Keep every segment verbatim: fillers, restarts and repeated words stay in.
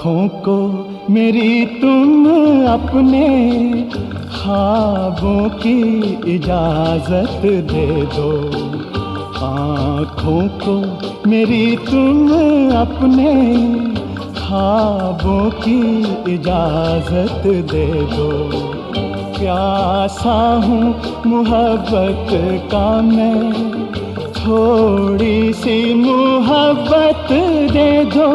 आँखों को मेरी तुम अपने ख्वाबों की इजाजत दे दो। आँखों को मेरी तुम अपने ख्वाबों की इजाजत दे दो। प्यासा हूँ मोहब्बत का मैं, थोड़ी सी मोहब्बत दे दो।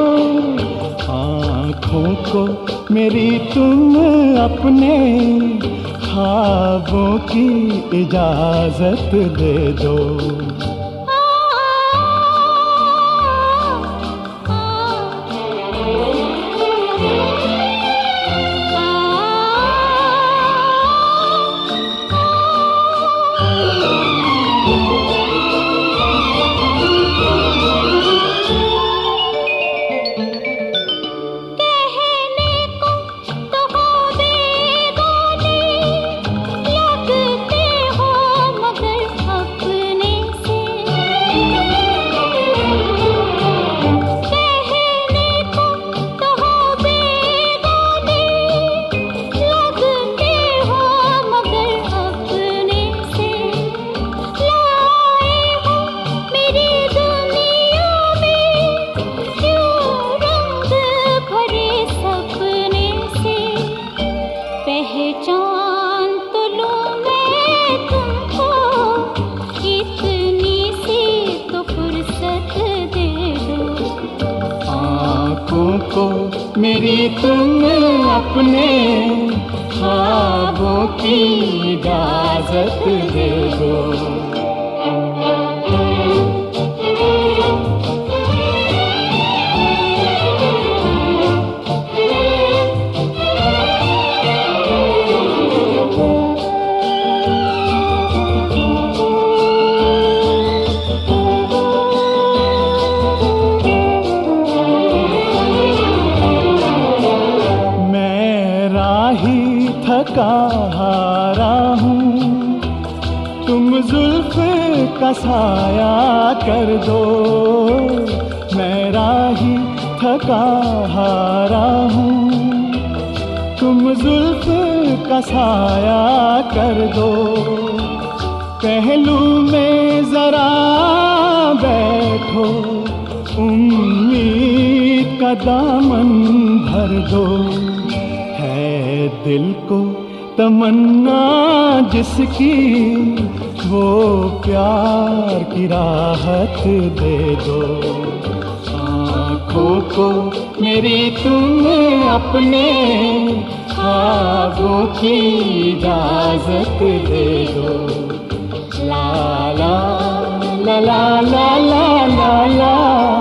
आँखों को मेरी तुम अपने ख्वाबों की इजाजत दे दो। पहचान तो लूं मैं तुमको, इतनी सी तो फुर्सत दे दो। आँखों को मेरी तुम अपने ख्वाबों की इजाजत दे दो। थका हारा हूँ, तुम जुल्फ का साया कर दो। मैं राही थका हारा हूँ, तुम जुल्फ का साया कर दो। पहलू में जरा बैठो, उम्मीद का दामन भर दो। है दिल को तमन्ना जिसकी, वो प्यार की राहत दे दो। आँखों को मेरी तुम अपने ख्वाबों की इजाजत दे दो। ला ला ला ला ला ला ला ला।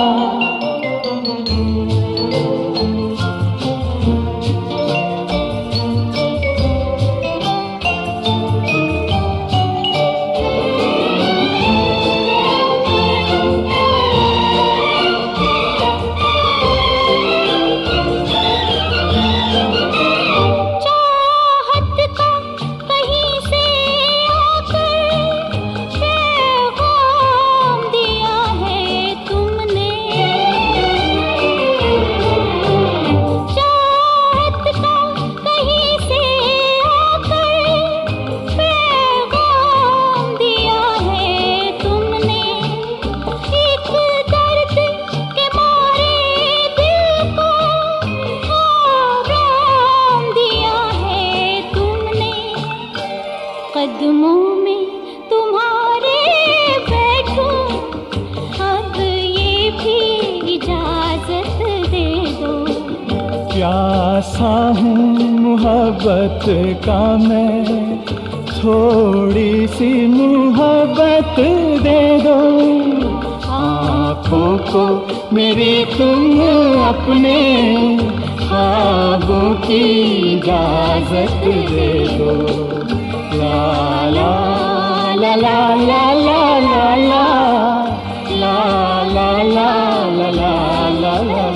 कदमों में तुम्हारे बैठूं, अब ये भी इजाजत दे दो। प्यासा हूँ मोहब्बत का मैं, थोड़ी सी मोहब्बत दे दो। आँखों को मेरी तुम अपने ख्वाबों की इजाजत दे दो। ला ला ला ला ला ला ला ला ला ला ला ला ला ला।